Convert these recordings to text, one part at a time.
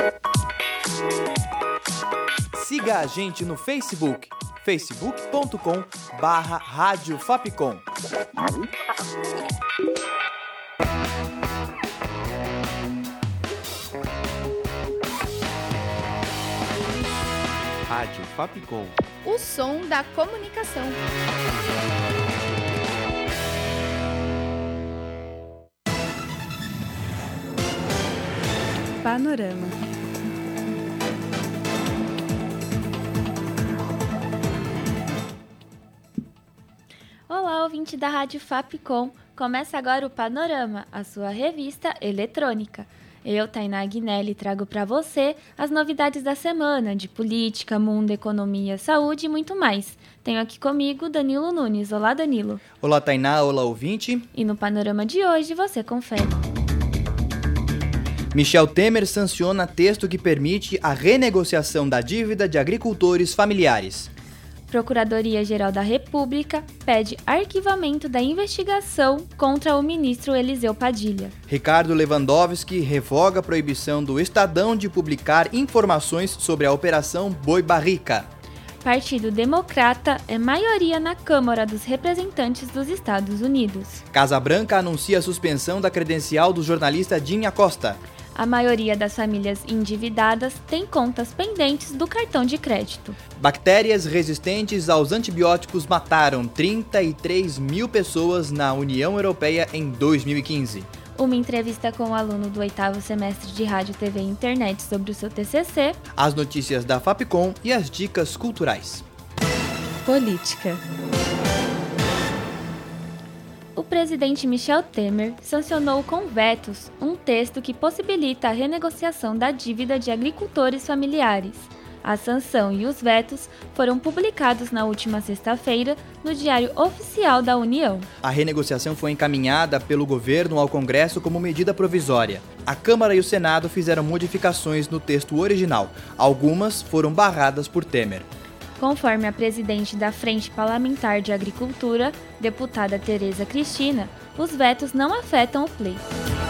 Siga a gente no Facebook, facebook.com/Rádio Fapcom. Rádio Fapcom. O som da comunicação. Panorama. Olá, ouvinte da Rádio Fapcom. Começa agora o Panorama, a sua revista eletrônica. Eu, Tainá Aguinelli, trago para você as novidades da semana de política, mundo, economia, saúde e muito mais. Tenho aqui comigo Danilo Nunes. Olá, Danilo. Olá, Tainá. Olá, ouvinte. E no Panorama de hoje você confere. Michel Temer sanciona texto que permite a renegociação da dívida de agricultores familiares. Procuradoria-Geral da República pede arquivamento da investigação contra o ministro Eliseu Padilha. Ricardo Lewandowski revoga a proibição do Estadão de publicar informações sobre a Operação Boi Barrica. Partido Democrata é maioria na Câmara dos Representantes dos Estados Unidos. Casa Branca anuncia a suspensão da credencial do jornalista Dinha Costa. A maioria das famílias endividadas tem contas pendentes do cartão de crédito. Bactérias resistentes aos antibióticos mataram 33 mil pessoas na União Europeia em 2015. Uma entrevista com o aluno do 8º semestre de Rádio, TV e Internet sobre o seu TCC. As notícias da Fapcom e as dicas culturais. Política. O presidente Michel Temer sancionou com vetos um texto que possibilita a renegociação da dívida de agricultores familiares. A sanção e os vetos foram publicados na última sexta-feira no Diário Oficial da União. A renegociação foi encaminhada pelo governo ao Congresso como medida provisória. A Câmara e o Senado fizeram modificações no texto original. Algumas foram barradas por Temer. Conforme a presidente da Frente Parlamentar de Agricultura, deputada Tereza Cristina, os vetos não afetam o pleito.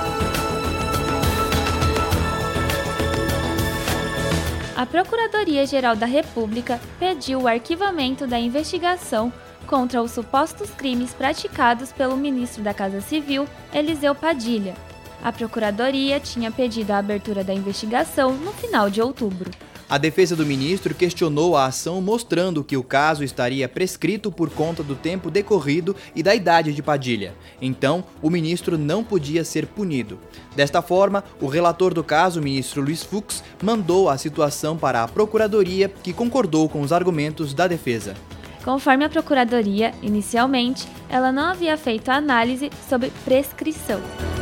A Procuradoria-Geral da República pediu o arquivamento da investigação contra os supostos crimes praticados pelo ministro da Casa Civil, Eliseu Padilha. A Procuradoria tinha pedido a abertura da investigação no final de outubro. A defesa do ministro questionou a ação, mostrando que o caso estaria prescrito por conta do tempo decorrido e da idade de Padilha. Então, o ministro não podia ser punido. Desta forma, o relator do caso, o ministro Luiz Fux, mandou a situação para a Procuradoria, que concordou com os argumentos da defesa. Conforme a Procuradoria, inicialmente, ela não havia feito a análise sobre prescrição.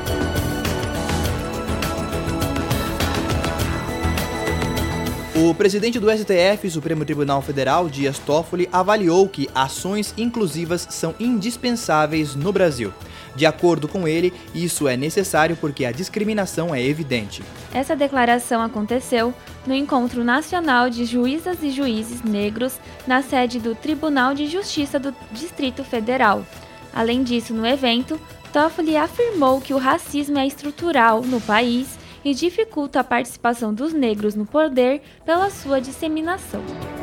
O presidente do STF, Supremo Tribunal Federal, Dias Toffoli, avaliou que ações inclusivas são indispensáveis no Brasil. De acordo com ele, isso é necessário porque a discriminação é evidente. Essa declaração aconteceu no Encontro Nacional de Juízas e Juízes Negros, na sede do Tribunal de Justiça do Distrito Federal. Além disso, no evento, Toffoli afirmou que o racismo é estrutural no país e dificulta a participação dos negros no poder pela sua disseminação.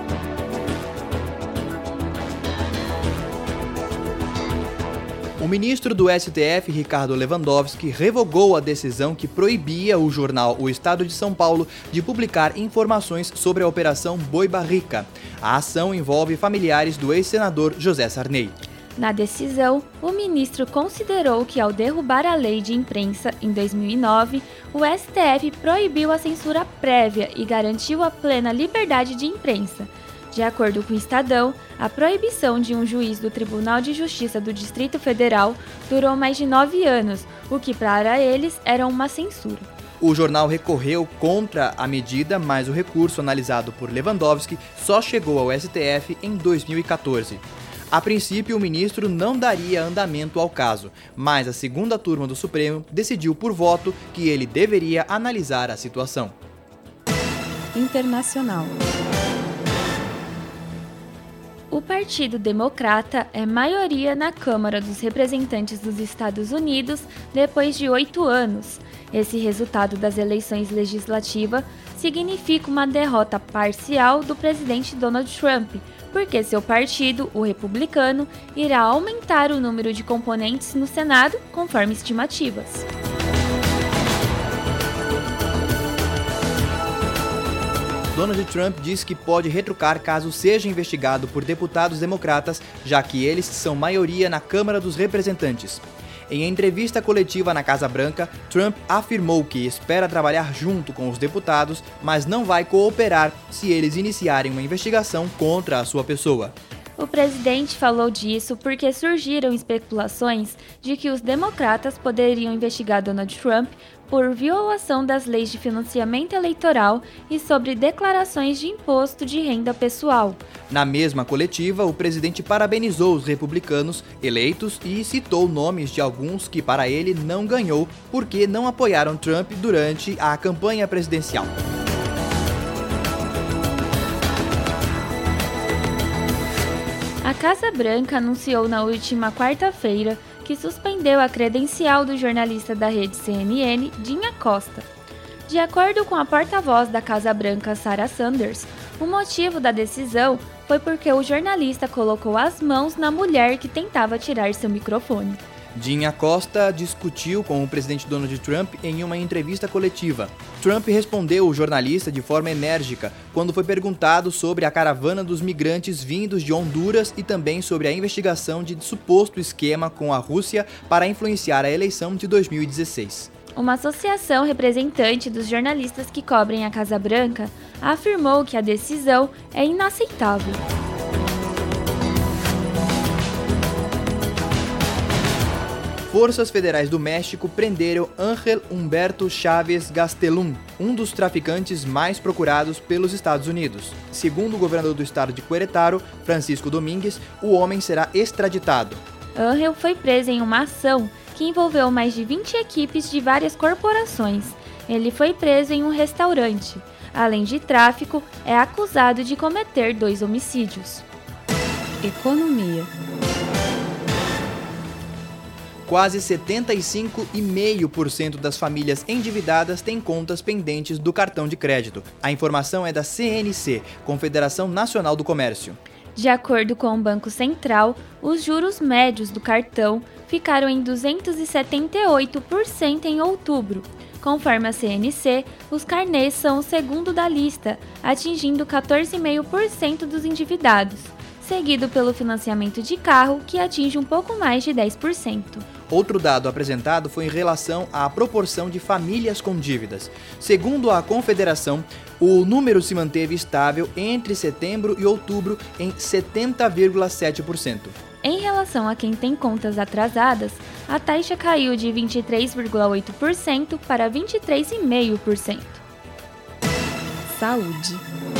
O ministro do STF, Ricardo Lewandowski, revogou a decisão que proibia o jornal O Estado de São Paulo de publicar informações sobre a Operação Boi Barrica. A ação envolve familiares do ex-senador José Sarney. Na decisão, o ministro considerou que, ao derrubar a lei de imprensa em 2009, o STF proibiu a censura prévia e garantiu a plena liberdade de imprensa. De acordo com o Estadão, a proibição de um juiz do Tribunal de Justiça do Distrito Federal durou mais de 9 anos, o que para eles era uma censura. O jornal recorreu contra a medida, mas o recurso analisado por Lewandowski só chegou ao STF em 2014. A princípio, o ministro não daria andamento ao caso, mas a segunda turma do Supremo decidiu por voto que ele deveria analisar a situação. Internacional. O Partido Democrata é maioria na Câmara dos Representantes dos Estados Unidos depois de 8 anos. Esse resultado das eleições legislativas significa uma derrota parcial do presidente Donald Trump, porque seu partido, o republicano, irá aumentar o número de componentes no Senado, conforme estimativas. Donald Trump diz que pode retrucar caso seja investigado por deputados democratas, já que eles são maioria na Câmara dos Representantes. Em entrevista coletiva na Casa Branca, Trump afirmou que espera trabalhar junto com os deputados, mas não vai cooperar se eles iniciarem uma investigação contra a sua pessoa. O presidente falou disso porque surgiram especulações de que os democratas poderiam investigar Donald Trump por violação das leis de financiamento eleitoral e sobre declarações de imposto de renda pessoal. Na mesma coletiva, o presidente parabenizou os republicanos eleitos e citou nomes de alguns que para ele não ganhou porque não apoiaram Trump durante a campanha presidencial. A Casa Branca anunciou na última quarta-feira que suspendeu a credencial do jornalista da rede CNN, Dinha Costa. De acordo com a porta-voz da Casa Branca, Sarah Sanders, o motivo da decisão foi porque o jornalista colocou as mãos na mulher que tentava tirar seu microfone. Dinha Costa discutiu com o presidente Donald Trump em uma entrevista coletiva. Trump respondeu o jornalista de forma enérgica quando foi perguntado sobre a caravana dos migrantes vindos de Honduras e também sobre a investigação de suposto esquema com a Rússia para influenciar a eleição de 2016. Uma associação representante dos jornalistas que cobrem a Casa Branca afirmou que a decisão é inaceitável. Forças federais do México prenderam Ángel Humberto Chávez Gastelum, um dos traficantes mais procurados pelos Estados Unidos. Segundo o governador do estado de Querétaro, Francisco Domínguez, o homem será extraditado. Ángel foi preso em uma ação que envolveu mais de 20 equipes de várias corporações. Ele foi preso em um restaurante. Além de tráfico, é acusado de cometer 2 homicídios. Economia. Quase 75,5% das famílias endividadas têm contas pendentes do cartão de crédito. A informação é da CNC, Confederação Nacional do Comércio. De acordo com o Banco Central, os juros médios do cartão ficaram em 278% em outubro. Conforme a CNC, os carnês são o segundo da lista, atingindo 14,5% dos endividados, seguido pelo financiamento de carro, que atinge um pouco mais de 10%. Outro dado apresentado foi em relação à proporção de famílias com dívidas. Segundo a Confederação, o número se manteve estável entre setembro e outubro em 70,7%. Em relação a quem tem contas atrasadas, a taxa caiu de 23,8% para 23,5%. Saúde.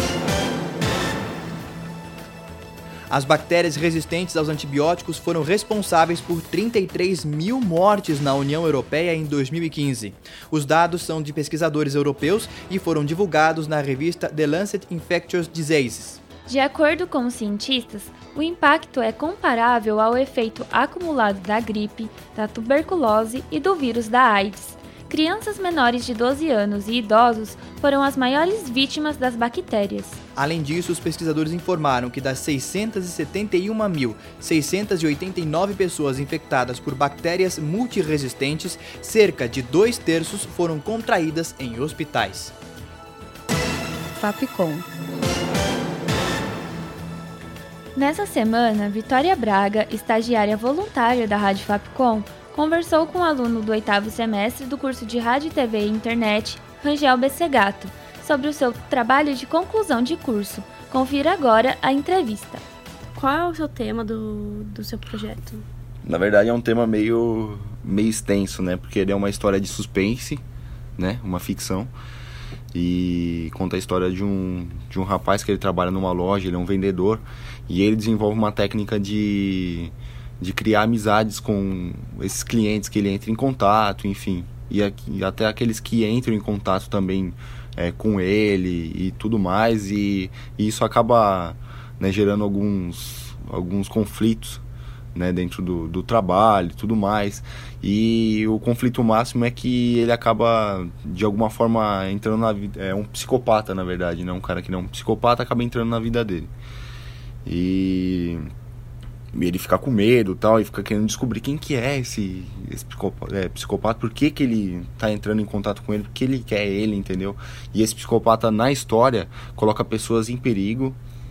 As bactérias resistentes aos antibióticos foram responsáveis por 33 mil mortes na União Europeia em 2015. Os dados são de pesquisadores europeus e foram divulgados na revista The Lancet Infectious Diseases. De acordo com os cientistas, o impacto é comparável ao efeito acumulado da gripe, da tuberculose e do vírus da AIDS. Crianças menores de 12 anos e idosos foram as maiores vítimas das bactérias. Além disso, os pesquisadores informaram que das 671.689 pessoas infectadas por bactérias multiresistentes, cerca de 2/3 foram contraídas em hospitais. Fapcom. Nessa semana, Vitória Braga, estagiária voluntária da Rádio Fapcom, conversou com um aluno do 8º semestre do curso de Rádio, TV e Internet, Rangel Bessegato, sobre o seu trabalho de conclusão de curso. Confira agora a entrevista. Qual é o seu tema do seu projeto? Na verdade é um tema meio extenso, né? Porque ele é uma história de suspense, né? Uma ficção. E conta a história de um rapaz que ele trabalha numa loja, ele é um vendedor. E ele desenvolve uma técnica de criar amizades com esses clientes que ele entra em contato, enfim. E até aqueles que entram em contato também com ele e tudo mais. E isso acaba né, gerando alguns conflitos, né, dentro do trabalho e tudo mais. E o conflito máximo é que ele acaba, de alguma forma, entrando na vida. É um psicopata, na verdade, né? Um cara que não é um psicopata acaba entrando na vida dele. E ele fica com medo e tal, e fica querendo descobrir quem que é esse psicopata, por que ele tá entrando em contato com ele, porque ele quer ele, entendeu? E esse psicopata, na história, coloca pessoas em perigo,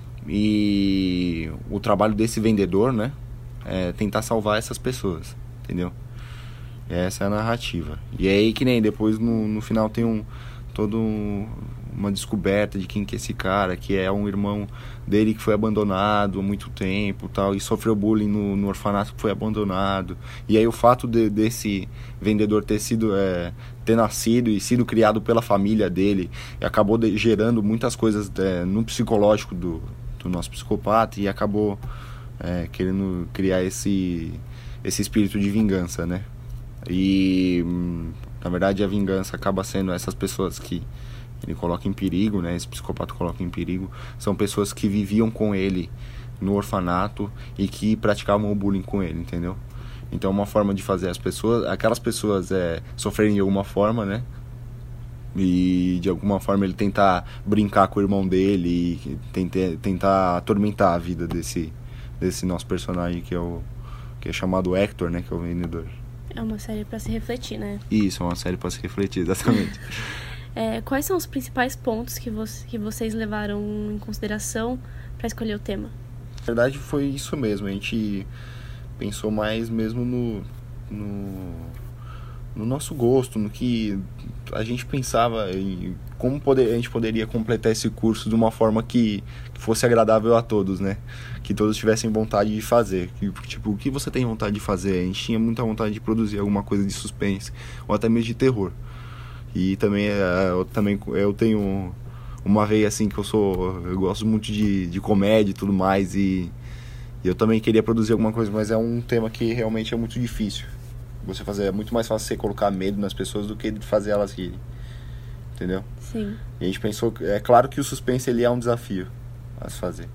e o trabalho desse vendedor, né, é tentar salvar essas pessoas, entendeu? Essa é a narrativa. E aí que nem depois no final tem uma descoberta de quem que é esse cara, que é um irmão dele que foi abandonado há muito tempo, tal, e sofreu bullying no orfanato, que foi abandonado. E aí o fato desse vendedor ter nascido e sido criado pela família dele, acabou gerando muitas coisas no psicológico do nosso psicopata, e acabou querendo criar esse espírito de vingança, né? E na verdade a vingança acaba sendo essas pessoas que ele coloca em perigo, né? Esse psicopata coloca em perigo, são pessoas que viviam com ele no orfanato e que praticavam o bullying com ele, entendeu? Então uma forma de fazer aquelas pessoas sofrerem de alguma forma, né? E de alguma forma ele tentar brincar com o irmão dele e tentar atormentar a vida desse nosso personagem que é chamado Hector, né? Que é o vendedor. É uma série pra se refletir, né? Isso, é uma série pra se refletir, exatamente. Quais são os principais pontos que vocês levaram em consideração para escolher o tema? Na verdade foi isso mesmo, a gente pensou mais mesmo no nosso gosto, no que a gente pensava em como a gente poderia completar esse curso de uma forma que fosse agradável a todos, né? Que todos tivessem vontade de fazer. Tipo, o que você tem vontade de fazer? A gente tinha muita vontade de produzir alguma coisa de suspense, ou até mesmo de terror. E também eu tenho uma veia assim que eu gosto muito de comédia e tudo mais, e eu também queria produzir alguma coisa, mas é um tema que realmente é muito difícil. Você fazer, é muito mais fácil você colocar medo nas pessoas do que fazer elas rirem, entendeu? Sim. E a gente pensou, é claro que o suspense ele é um desafio a se fazer,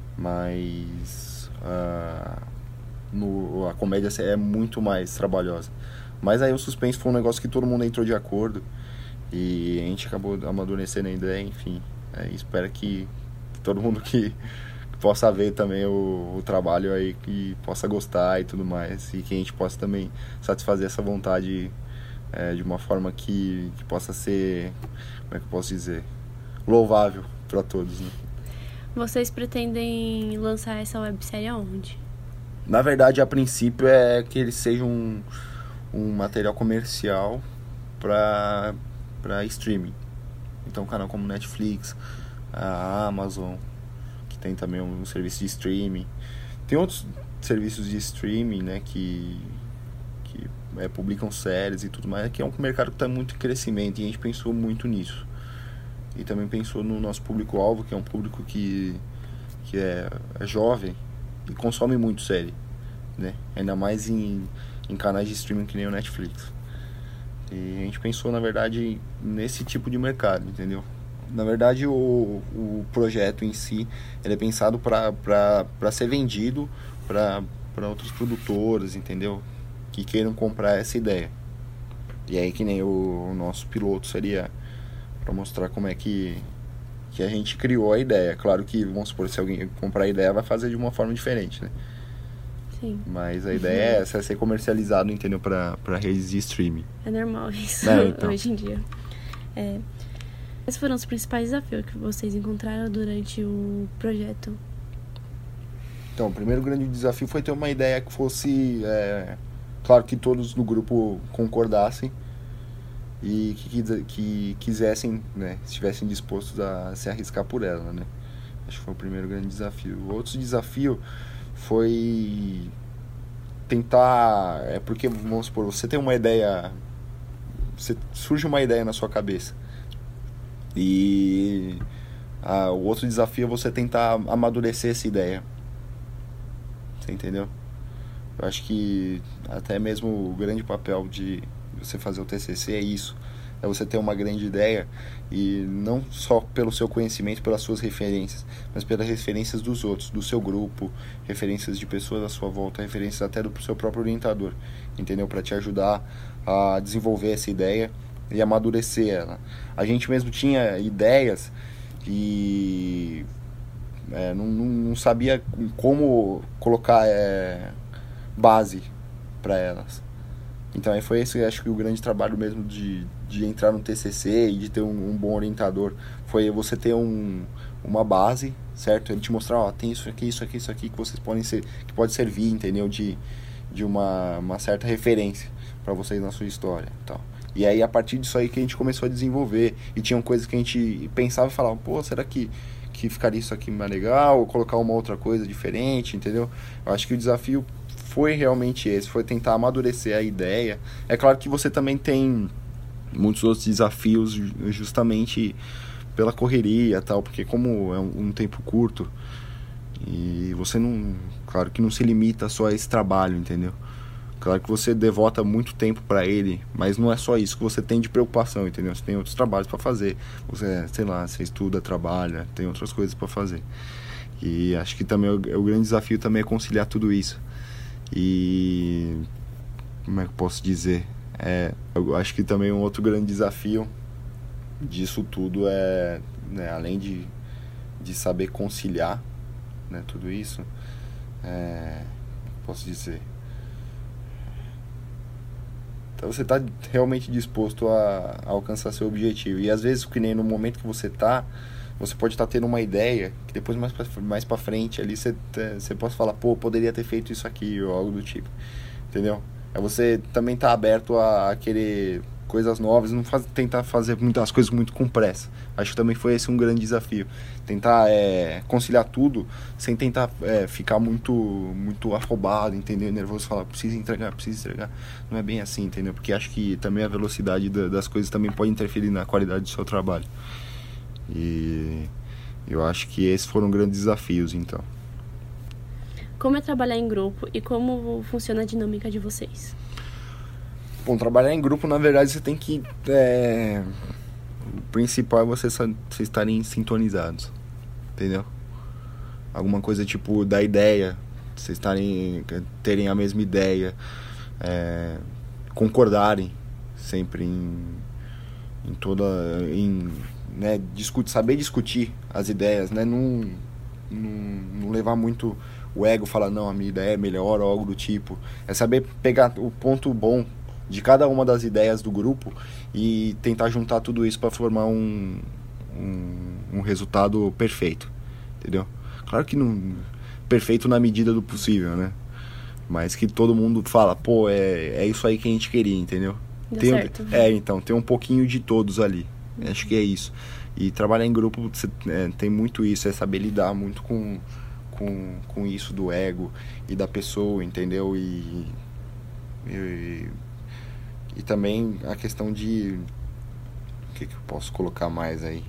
mas a comédia é muito mais trabalhosa. Mas aí o suspense foi um negócio que todo mundo entrou de acordo, e a gente acabou amadurecendo a ideia, enfim. Espero que todo mundo que possa ver também o trabalho aí, que possa gostar e tudo mais, e que a gente possa também satisfazer essa vontade de uma forma que possa ser, como é que eu posso dizer, louvável para todos, né? Vocês pretendem lançar essa websérie aonde? Na verdade, a princípio é que ele seja um material comercial para streaming. Então, canal como Netflix, a Amazon, que tem também um serviço de streaming. Tem outros serviços de streaming, né, que publicam séries e tudo mais, que é um mercado que está muito em crescimento, e a gente pensou muito nisso. E também pensou no nosso público-alvo, que é um público que é jovem e consome muito série, né? Ainda mais em canais de streaming que nem o Netflix. E a gente pensou, na verdade, nesse tipo de mercado, entendeu? Na verdade, o projeto em si, ele é pensado para ser vendido para outros produtores, entendeu? Que queiram comprar essa ideia. E aí, que nem o nosso piloto seria para mostrar como é que a gente criou a ideia. Claro que, vamos supor, se alguém comprar a ideia, vai fazer de uma forma diferente, né? Sim. Mas a ideia é essa, é ser comercializado, entendeu? Para redes de streaming. É normal isso, então. Hoje em dia. Quais foram os principais desafios que vocês encontraram durante o projeto? Então, o primeiro grande desafio foi ter uma ideia que fosse... claro que todos no grupo concordassem e que quisessem, né, estivessem dispostos a se arriscar por ela, né? Acho que foi o primeiro grande desafio. O outro desafio foi tentar... porque, vamos supor, você tem uma ideia... surge uma ideia na sua cabeça. E o outro desafio é você tentar amadurecer essa ideia. Você entendeu? Eu acho que até mesmo o grande papel de você fazer o TCC é isso. É você ter uma grande ideia e não só pelo seu conhecimento, pelas suas referências, mas pelas referências dos outros, do seu grupo, referências de pessoas à sua volta, referências até do seu próprio orientador, entendeu? Para te ajudar a desenvolver essa ideia e amadurecer ela. A gente mesmo tinha ideias e não sabia como colocar base para elas. Então aí foi esse, acho que o grande trabalho mesmo de entrar no TCC e de ter um bom orientador, foi você ter uma base, certo? Ele te mostrar, ó, tem isso aqui que vocês podem ser, que pode servir, entendeu? De uma certa referência para vocês na sua história, tal. E aí a partir disso aí que a gente começou a desenvolver, e tinham coisas que a gente pensava e falava, pô, será que ficaria isso aqui mais legal, ou colocar uma outra coisa diferente, entendeu? Eu acho que o desafio foi realmente esse, foi tentar amadurecer a ideia. É claro que você também tem muitos outros desafios justamente pela correria, tal, porque como é um tempo curto, e você não, claro que não se limita só a esse trabalho, entendeu? Claro que você devota muito tempo para ele, mas não é só isso que você tem de preocupação, entendeu? Você tem outros trabalhos para fazer. Você, sei lá, você estuda, trabalha, tem outras coisas para fazer. E acho que também o grande desafio também é conciliar tudo isso. E como é que eu posso dizer? Eu acho que também um outro grande desafio disso tudo é, né, além de saber conciliar, né, tudo isso, posso dizer, então você está realmente disposto a alcançar seu objetivo. E às vezes, que nem no momento que você pode estar tendo uma ideia que depois mais pra frente ali você pode falar, pô, poderia ter feito isso aqui ou algo do tipo, entendeu? É você também estar aberto a querer coisas novas, não tentar fazer muitas coisas muito com pressa. Acho que também foi esse um grande desafio, tentar conciliar tudo sem tentar ficar muito afobado, entendeu? Nervoso, falar, preciso entregar. Não é bem assim, entendeu? Porque acho que também a velocidade das coisas também pode interferir na qualidade do seu trabalho. E eu acho que esses foram grandes desafios, então. Como é trabalhar em grupo e como funciona a dinâmica de vocês? Bom, trabalhar em grupo, na verdade, você tem que... o principal é vocês estarem sintonizados, entendeu? Alguma coisa tipo da ideia, vocês terem a mesma ideia, concordarem sempre né, saber discutir as ideias, né? Não levar muito o ego, falar, não, a minha ideia é melhor ou algo do tipo. É saber pegar o ponto bom de cada uma das ideias do grupo e tentar juntar tudo isso para formar um resultado perfeito, entendeu? Claro que não perfeito na medida do possível, né? Mas que todo mundo fala, pô, é isso aí que a gente queria, entendeu? Certo. Então, tem um pouquinho de todos ali. Acho que é isso. E trabalhar em grupo tem muito isso, é saber lidar muito com isso do ego e da pessoa, entendeu? E também a questão de... O que eu posso colocar mais aí?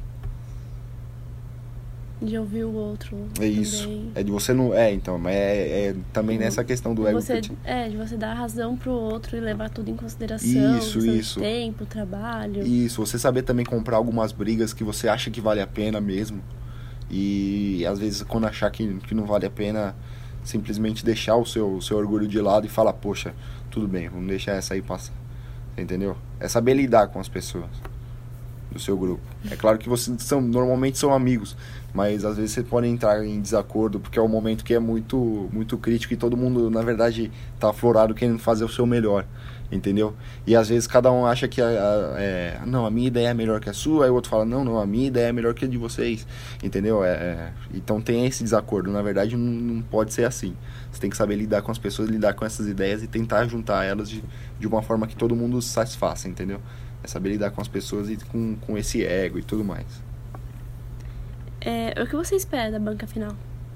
De ouvir o outro. É isso. Também. É de você não... então, mas também nessa questão do ego. De você dar razão pro outro e levar tudo em consideração. Isso. Tempo, trabalho. Isso, você saber também comprar algumas brigas que você acha que vale a pena mesmo. E às vezes quando achar que não vale a pena, simplesmente deixar o seu orgulho de lado e falar, poxa, tudo bem, vamos deixar essa aí passar. Entendeu? É saber lidar com as pessoas do seu grupo. É claro que vocês normalmente são amigos, mas às vezes vocês podem entrar em desacordo, porque é um momento que é muito, muito crítico e todo mundo, na verdade, tá aflorado querendo fazer o seu melhor, entendeu? E às vezes cada um acha que não, a minha ideia é melhor que a sua, aí o outro fala, não, a minha ideia é melhor que a de vocês, entendeu? Então tem esse desacordo, na verdade não pode ser assim. Você tem que saber lidar com as pessoas, lidar com essas ideias e tentar juntar elas de uma forma que todo mundo se satisfaça, entendeu? É saber lidar com as pessoas e com esse ego e tudo mais. O que você espera da banca final?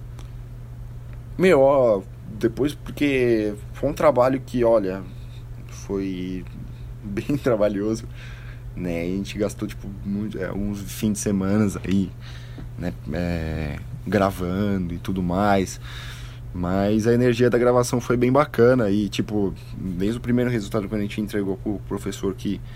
Depois, porque foi um trabalho que, olha, foi bem trabalhoso, né? A gente gastou, uns fins de semana aí, né? Gravando e tudo mais. Mas a energia da gravação foi bem bacana e, desde o primeiro resultado, quando a gente entregou pro professor que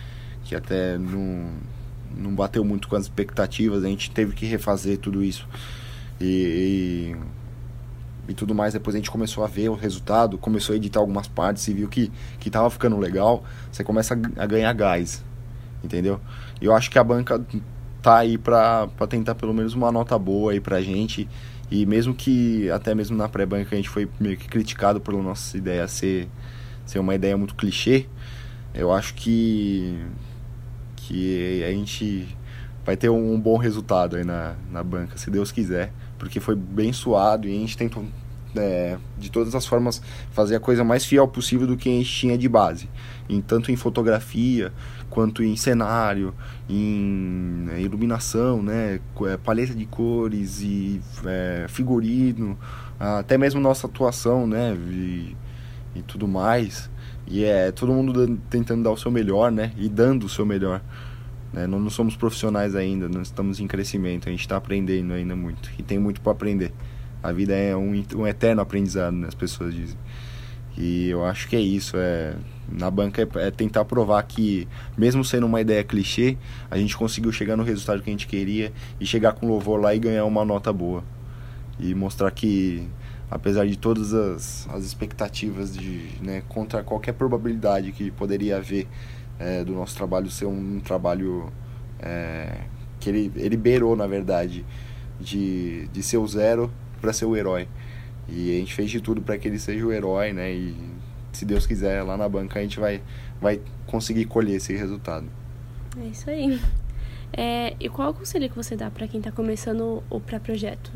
que até não bateu muito com as expectativas, a gente teve que refazer tudo isso e tudo mais. Depois a gente começou a ver o resultado, começou a editar algumas partes e viu que tava ficando legal, você começa a ganhar gás, entendeu? E eu acho que a banca tá aí pra tentar pelo menos uma nota boa aí pra gente, e mesmo que até mesmo na pré-banca a gente foi meio que criticado pela nossa ideia ser uma ideia muito clichê, eu acho que a gente vai ter um bom resultado aí na banca, se Deus quiser, porque foi bem suado e a gente tentou de todas as formas fazer a coisa mais fiel possível do que a gente tinha de base, tanto em fotografia quanto em cenário, em iluminação, né, paleta de cores e figurino, até mesmo nossa atuação, né, e tudo mais. E todo mundo tentando dar o seu melhor, né, e dando o seu melhor, né? Não somos profissionais ainda, não estamos em crescimento, a gente está aprendendo ainda muito e tem muito para aprender. A vida é um eterno aprendizado, né, as pessoas dizem. E eu acho que é isso, na banca é tentar provar que, mesmo sendo uma ideia clichê, a gente conseguiu chegar no resultado que a gente queria e chegar com louvor lá e ganhar uma nota boa. E mostrar que, apesar de todas as expectativas né, contra qualquer probabilidade que poderia haver do nosso trabalho ser um trabalho que ele beirou, na verdade, de ser o zero para ser o herói. E a gente fez de tudo para que ele seja o herói, né? E se Deus quiser, lá na banca a gente vai conseguir colher esse resultado. É isso aí. E qual é o conselho que você dá para quem está começando o pré-projeto?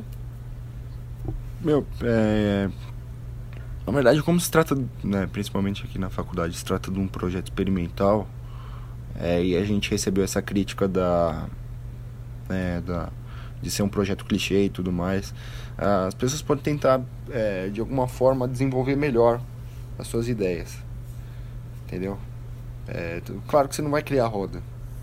Na verdade, como se trata, né, principalmente aqui na faculdade, se trata de um projeto experimental, e a gente recebeu essa crítica de ser um projeto clichê e tudo mais, as pessoas podem tentar, de alguma forma, desenvolver melhor as suas ideias, entendeu? Claro que você não vai criar a roda,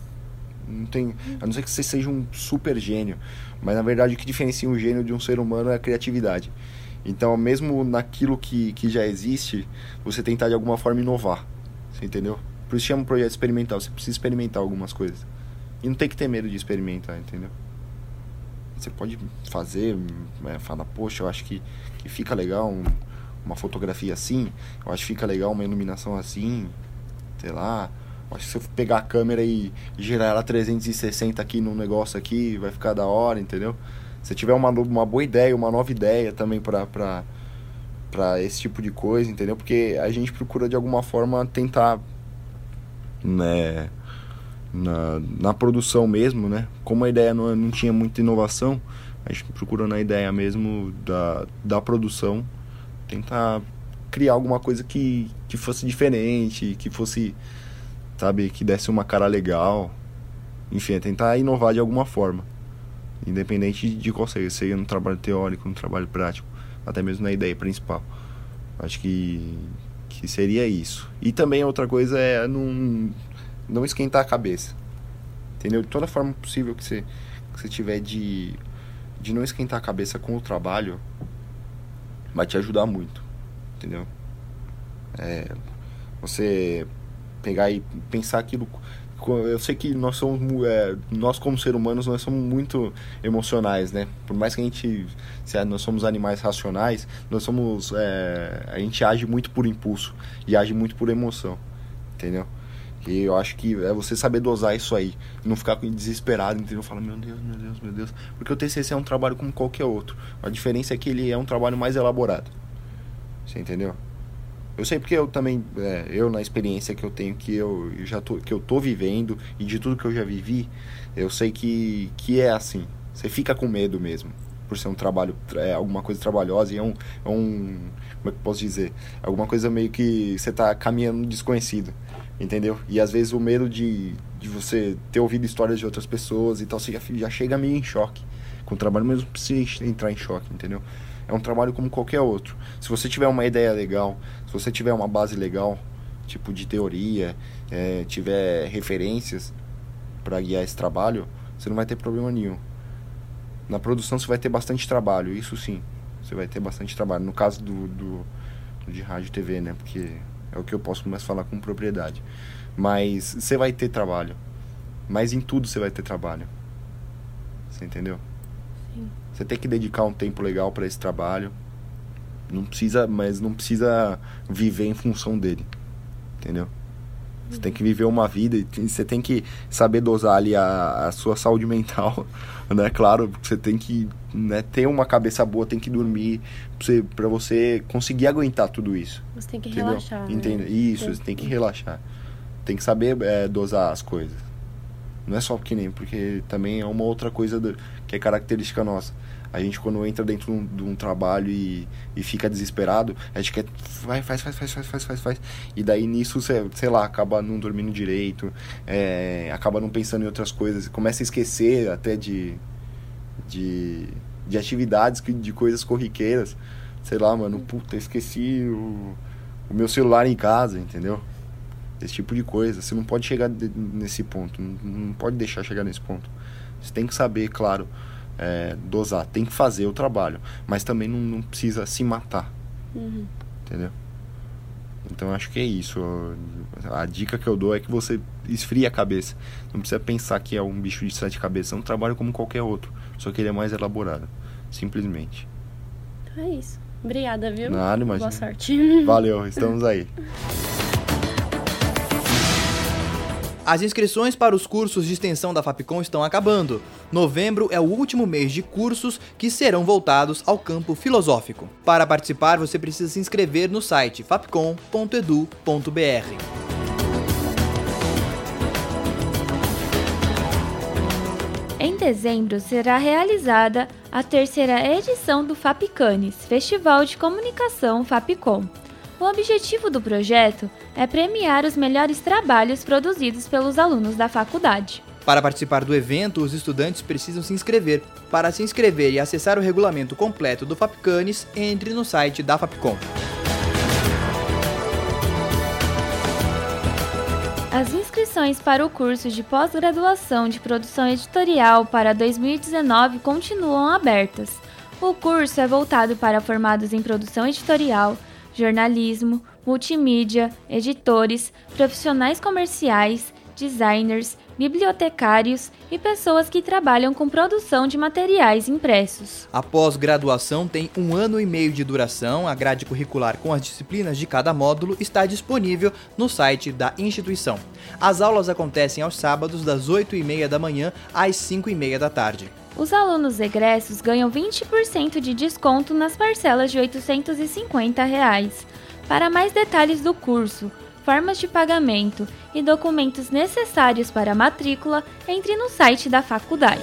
a não ser que você seja um super gênio, mas na verdade o que diferencia um gênio de um ser humano é a criatividade. Então, mesmo naquilo que já existe, você tentar de alguma forma inovar, você entendeu? Por isso chama um projeto experimental, você precisa experimentar algumas coisas e não tem que ter medo de experimentar, entendeu? Você pode fazer, falar, poxa, eu acho que fica legal uma fotografia assim, eu acho que fica legal uma iluminação assim, sei lá, eu acho que se eu pegar a câmera e girar ela 360 aqui num negócio aqui, vai ficar da hora, entendeu? Se tiver uma boa ideia, uma nova ideia também pra esse tipo de coisa, entendeu? Porque a gente procura de alguma forma tentar, né, na produção mesmo, né? Como a ideia não tinha muita inovação, a gente procurou na ideia mesmo da produção tentar criar alguma coisa que fosse diferente, que fosse, sabe, que desse uma cara legal, enfim, tentar inovar de alguma forma, independente de qual seja no trabalho teórico, no trabalho prático, até mesmo na ideia principal. Acho que seria isso. E também outra coisa é não esquentar a cabeça, entendeu? De toda forma possível que você tiver de não esquentar a cabeça com o trabalho, vai te ajudar muito, entendeu? Você pegar e pensar aquilo. Eu sei que nós como seres humanos, nós somos muito emocionais, né? Por mais que nós somos animais racionais, a gente age muito por impulso e age muito por emoção, entendeu? E eu acho que é você saber dosar isso aí, não ficar desesperado, entendeu? Falar, meu Deus, porque o TCC é um trabalho como qualquer outro. A diferença é que ele é um trabalho mais elaborado, você entendeu? Eu sei porque eu também, na experiência que eu tenho, que eu tô vivendo e de tudo que eu já vivi, eu sei que é assim. Você fica com medo mesmo, por ser um trabalho, alguma coisa trabalhosa, e como é que eu posso dizer? Alguma coisa meio que você tá caminhando no desconhecido, entendeu? E às vezes o medo de você ter ouvido histórias de outras pessoas e tal, você já chega meio em choque com o trabalho, mesmo precisa entrar em choque, entendeu? É um trabalho como qualquer outro. Se você tiver uma ideia legal, se você tiver uma base legal, tipo de teoria, tiver referências para guiar esse trabalho, você não vai ter problema nenhum. Na produção você vai ter bastante trabalho, isso sim. Você vai ter bastante trabalho. No caso de rádio e TV, né? Porque é o que eu posso mais falar com propriedade. Mas você vai ter trabalho. Mas em tudo você vai ter trabalho. Você entendeu? Sim. Você tem que dedicar um tempo legal para esse trabalho. Não precisa viver em função dele. Entendeu? Você tem que viver uma vida e você tem que saber dosar ali a sua saúde mental, né? Claro, você tem que, né, ter uma cabeça boa, tem que dormir pra você conseguir aguentar tudo isso. Você tem que entendeu? relaxar. Entende? Né? Isso, você tem que relaxar. Tem que saber dosar as coisas. Não é só porque também é uma outra coisa que é característica nossa. A gente, quando entra dentro de um trabalho e fica desesperado, a gente quer... Faz. E daí nisso, sei lá, acaba não dormindo direito, acaba não pensando em outras coisas, começa a esquecer até de atividades, de coisas corriqueiras. Sei lá, mano, puta, esqueci o meu celular em casa, entendeu? Esse tipo de coisa. Você não pode chegar nesse ponto, não pode deixar chegar nesse ponto. Você tem que saber, claro... dosar, tem que fazer o trabalho, mas também não precisa se matar. Entendeu? Então acho que é isso. A dica que eu dou é que você esfrie a cabeça. Não precisa pensar que é um bicho de 7 cabeças. É um trabalho como qualquer outro, só que ele é mais elaborado, simplesmente. Então é isso. Obrigada, viu? Nada, imagina. Boa sorte. Valeu, estamos aí. As inscrições para os cursos de extensão da Fapcom estão acabando. Novembro é o último mês de cursos que serão voltados ao campo filosófico. Para participar, você precisa se inscrever no site fapcom.edu.br. Em dezembro será realizada a 3ª edição do Fapcanes, Festival de Comunicação Fapcom. O objetivo do projeto é premiar os melhores trabalhos produzidos pelos alunos da faculdade. Para participar do evento, os estudantes precisam se inscrever. Para se inscrever e acessar o regulamento completo do Fapcanes, entre no site da Fapcom. As inscrições para o curso de pós-graduação de produção editorial para 2019 continuam abertas. O curso é voltado para formados em produção editorial, jornalismo, multimídia, editores, profissionais comerciais, designers, bibliotecários e pessoas que trabalham com produção de materiais impressos. A pós-graduação tem 1 ano e meio de duração. A grade curricular com as disciplinas de cada módulo está disponível no site da instituição. As aulas acontecem aos sábados das 8h30 da manhã às 5h30 da tarde. Os alunos egressos ganham 20% de desconto nas parcelas de R$ 850. Para mais detalhes do curso, formas de pagamento e documentos necessários para a matrícula, entre no site da faculdade.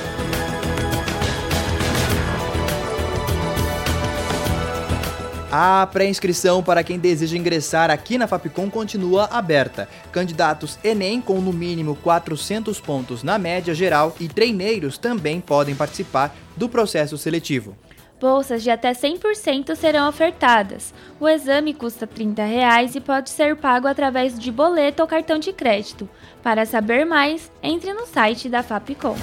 A pré-inscrição para quem deseja ingressar aqui na Fapcom continua aberta. Candidatos Enem com no mínimo 400 pontos na média geral e treineiros também podem participar do processo seletivo. Bolsas de até 100% serão ofertadas. O exame custa R$ 30 e pode ser pago através de boleto ou cartão de crédito. Para saber mais, entre no site da Fapcom.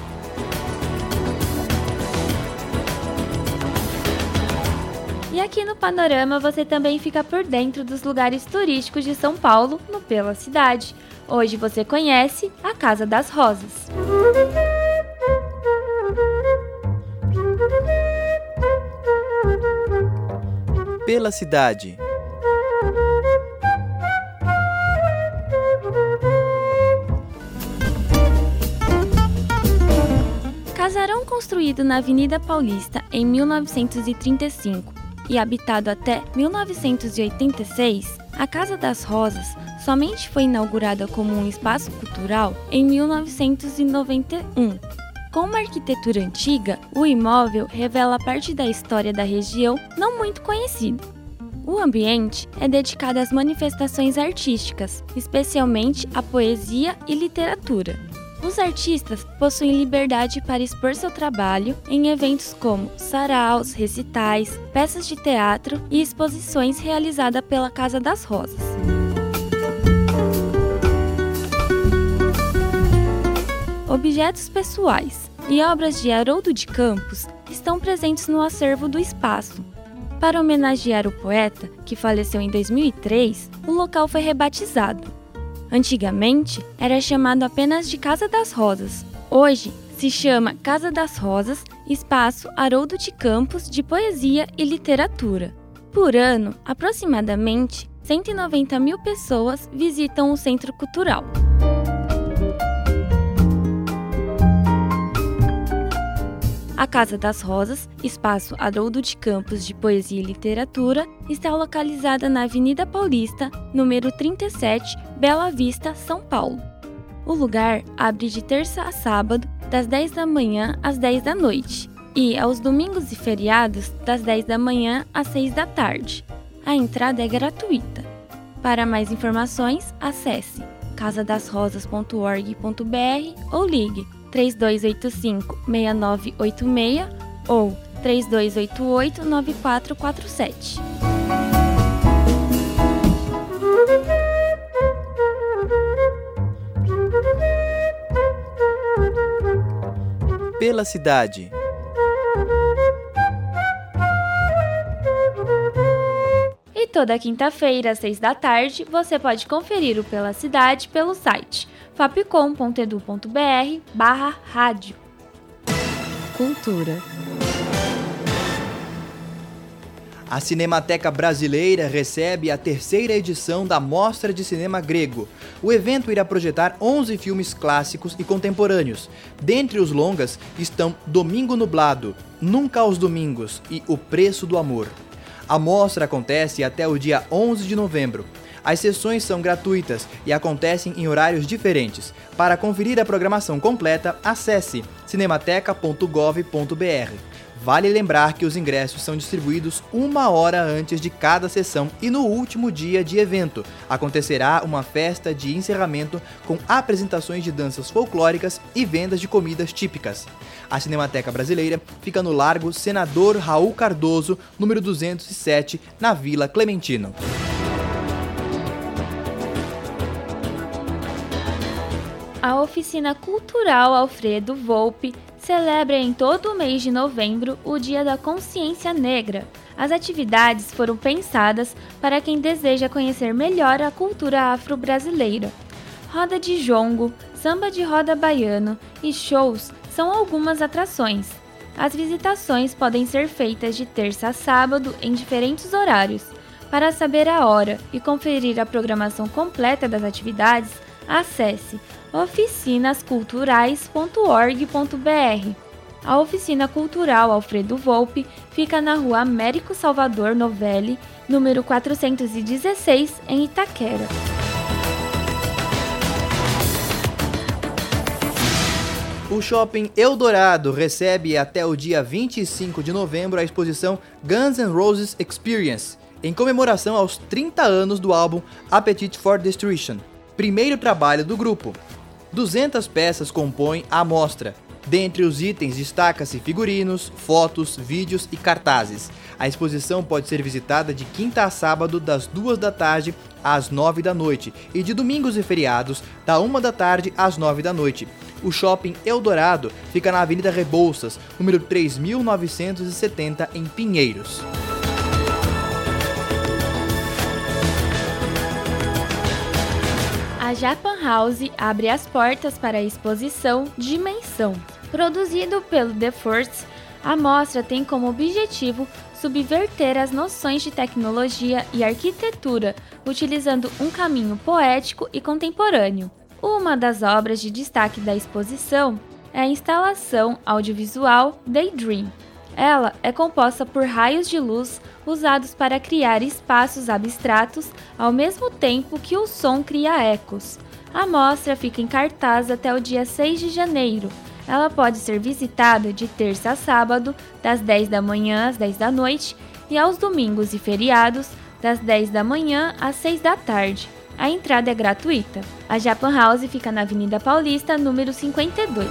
E aqui no Panorama você também fica por dentro dos lugares turísticos de São Paulo, no Pela Cidade. Hoje você conhece a Casa das Rosas. Pela Cidade. Casarão construído na Avenida Paulista em 1935 e habitado até 1986, a Casa das Rosas somente foi inaugurada como um espaço cultural em 1991. Com uma arquitetura antiga, o imóvel revela parte da história da região não muito conhecida. O ambiente é dedicado às manifestações artísticas, especialmente à poesia e literatura. Os artistas possuem liberdade para expor seu trabalho em eventos como saraus, recitais, peças de teatro e exposições realizadas pela Casa das Rosas. Objetos pessoais e obras de Haroldo de Campos estão presentes no acervo do espaço. Para homenagear o poeta, que faleceu em 2003, o local foi rebatizado. Antigamente, era chamado apenas de Casa das Rosas. Hoje, se chama Casa das Rosas, Espaço Haroldo de Campos de Poesia e Literatura. Por ano, aproximadamente 190 mil pessoas visitam o Centro Cultural. A Casa das Rosas, Espaço Haroldo de Campos de Poesia e Literatura, está localizada na Avenida Paulista, número 37, Bela Vista, São Paulo. O lugar abre de terça a sábado, das 10 da manhã às 10 da noite, e aos domingos e feriados, das 10 da manhã às 6 da tarde. A entrada é gratuita. Para mais informações, acesse casadasrosas.org.br ou ligue 3285-6986 ou 3288-9447. Pela cidade. E toda quinta-feira, às 6 da tarde, você pode conferir o Pela Cidade pelo site fapcom.edu.br/rádio. Cultura. A Cinemateca Brasileira recebe a 3ª edição da Mostra de Cinema Grego. O evento irá projetar 11 filmes clássicos e contemporâneos. Dentre os longas estão Domingo Nublado, Nunca aos Domingos e O Preço do Amor. A mostra acontece até o dia 11 de novembro. As sessões são gratuitas e acontecem em horários diferentes. Para conferir a programação completa, acesse cinemateca.gov.br. Vale lembrar que os ingressos são distribuídos 1 hora antes de cada sessão e no último dia de evento acontecerá uma festa de encerramento com apresentações de danças folclóricas e vendas de comidas típicas. A Cinemateca Brasileira fica no Largo Senador Raul Cardoso, número 207, na Vila Clementino. A Oficina Cultural Alfredo Volpi celebra em todo o mês de novembro o Dia da Consciência Negra. As atividades foram pensadas para quem deseja conhecer melhor a cultura afro-brasileira. Roda de jongo, samba de roda baiano e shows são algumas atrações. As visitações podem ser feitas de terça a sábado em diferentes horários. Para saber a hora e conferir a programação completa das atividades, acesse oficinasculturais.org.br. A Oficina Cultural Alfredo Volpi fica na Rua Américo Salvador Novelli, número 416, em Itaquera. O Shopping Eldorado recebe até o dia 25 de novembro a exposição Guns N' Roses Experience, em comemoração aos 30 anos do álbum Appetite for Destruction, primeiro trabalho do grupo. 200 peças compõem a amostra. Dentre os itens destaca-se figurinos, fotos, vídeos e cartazes. A exposição pode ser visitada de quinta a sábado das 2 da tarde às 9 da noite e de domingos e feriados da 1 da tarde às 9 da noite. O Shopping Eldorado fica na Avenida Rebouças, número 3970, em Pinheiros. A Japan House abre as portas para a exposição Dimensão. Produzido pelo The Force, a mostra tem como objetivo subverter as noções de tecnologia e arquitetura, utilizando um caminho poético e contemporâneo. Uma das obras de destaque da exposição é a instalação audiovisual Daydream. Ela é composta por raios de luz usados para criar espaços abstratos ao mesmo tempo que o som cria ecos. A mostra fica em cartaz até o dia 6 de janeiro. Ela pode ser visitada de terça a sábado, das 10 da manhã às 10 da noite, e aos domingos e feriados, das 10 da manhã às 6 da tarde. A entrada é gratuita. A Japan House fica na Avenida Paulista, número 52.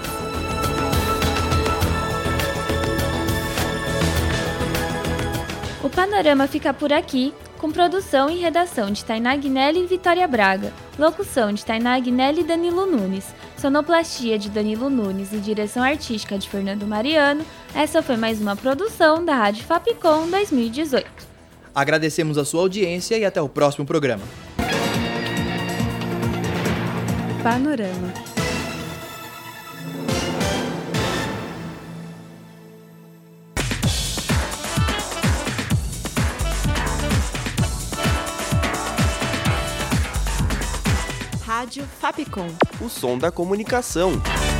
O Panorama fica por aqui, com produção e redação de Tainá Guinelli e Vitória Braga, locução de Tainá Guinelli e Danilo Nunes, sonoplastia de Danilo Nunes e direção artística de Fernando Mariano. Essa foi mais uma produção da Rádio Fapcom 2018. Agradecemos a sua audiência e até o próximo programa. Panorama. Rádio Fapcom. O som da comunicação.